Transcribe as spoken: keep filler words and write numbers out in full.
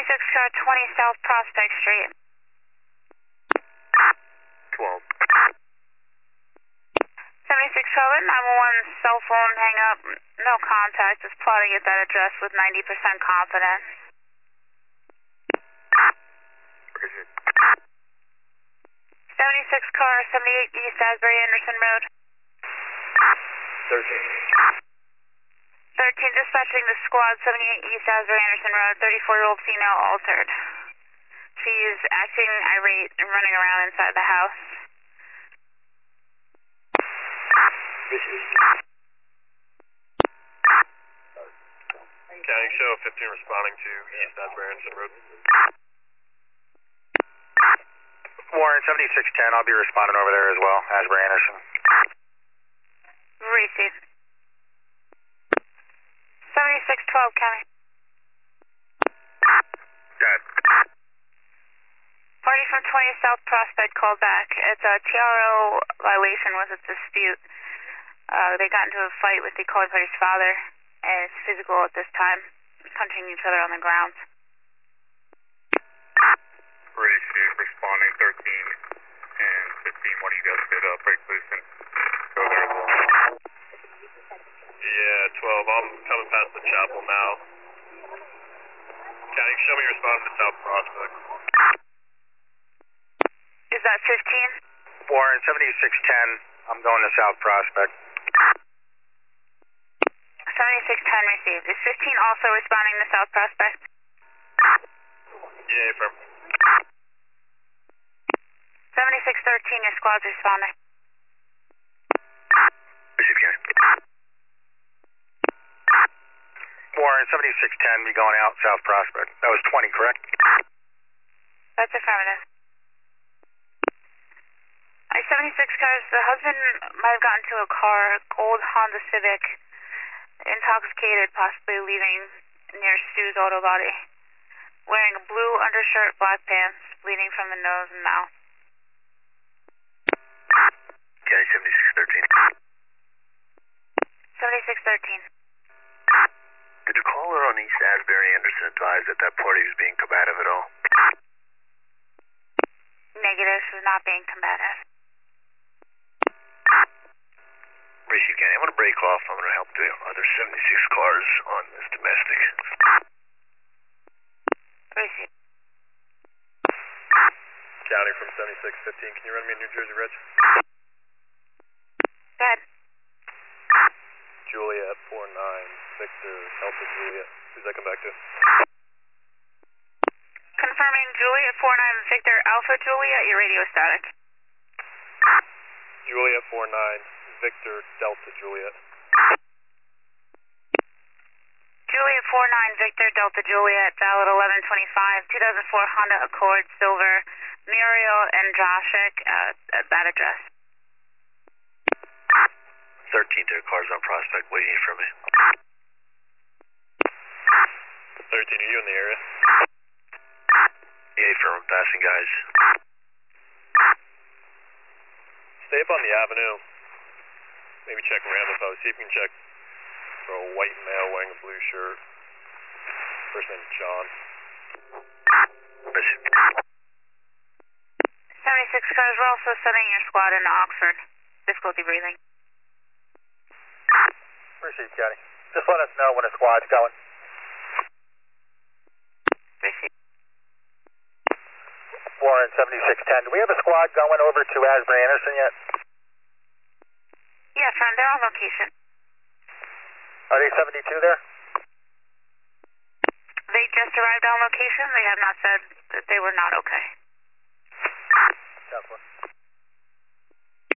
seventy-six car twenty South Prospect Street. twelve. seventy-six car nine one one cell phone hang up. No contact. Is plotting at that address with ninety percent confidence. seventy-six car seventy-eight East Asbury Anderson Road. thirteen. thirteen dispatching the squad seventy-eight East Asbury Anderson Road. thirty-four-year-old female altered. She is acting irate and running around inside the house. County show fifteen responding to East Asbury Anderson Road. Warren seventy-six ten, I'll be responding over there as well, Asbury Anderson. Receive. seventy-six twelve County. Got it. Party from twenty South Prospect called back. It's a T R O violation with a dispute. Uh, they got into a fight with the calling party's father, and it's physical at this time, punching each other on the ground. Receive, responding thirteen and fifteen. What do you guys did? Uh, break loose and go there. Yeah, twelve. I'm coming past the chapel now. County, show me responding to South Prospect. Is that fifteen? Warren seventy-six ten. I'm going to South Prospect. seventy-six ten received. Is fifteen also responding to South Prospect? Yeah, affirm. seventy-six thirteen, your squad's responding. Receive, County. Warren seventy-six ten, be going out South Prospect. That was twenty, correct? That's affirmative. I seventy-six cars, the husband might have gotten into a car, gold Honda Civic, intoxicated, possibly leaving near Stu's Auto Body, wearing a blue undershirt, black pants, bleeding from the nose and mouth. County seventy-six thirteen. seventy-six thirteen. Did the caller on East Asbury Anderson advise that that party was being combative at all? Negative, was not being combative. Receive, County. I'm going to break off. I'm going to help the other seventy-six cars on this domestic. Receive. County from seventy-six fifteen. Can you run me a New Jersey Reg? Go ahead. Juliet four nine, Victor, Alpha Juliet. Who's that come back to? Confirming Juliet four nine Victor Alpha Juliet, your radio static. Juliet four nine, Victor, Delta Juliet. Juliet four nine Victor Delta Juliet, valid eleven twenty-five, two thousand four Honda Accord Silver, Muriel and Joshik uh, at that address. thirteen to cars on Prospect waiting for me. thirteen, are you in the area? Yeah, firm, passing guys. Stay up on the avenue. Maybe check Ramapo. See if you can check for a white male wearing a blue shirt. First name John. seventy-six cars, we're also sending your squad into Oxford. Difficulty breathing. Receive, County. Just let us know when a squad's going. Receive. Warren seventy-six ten. Do we have a squad going over to Asbury Anderson yet? Yeah, from their own location. Are they seventy-two there? They just arrived on location. They have not said that they were not okay.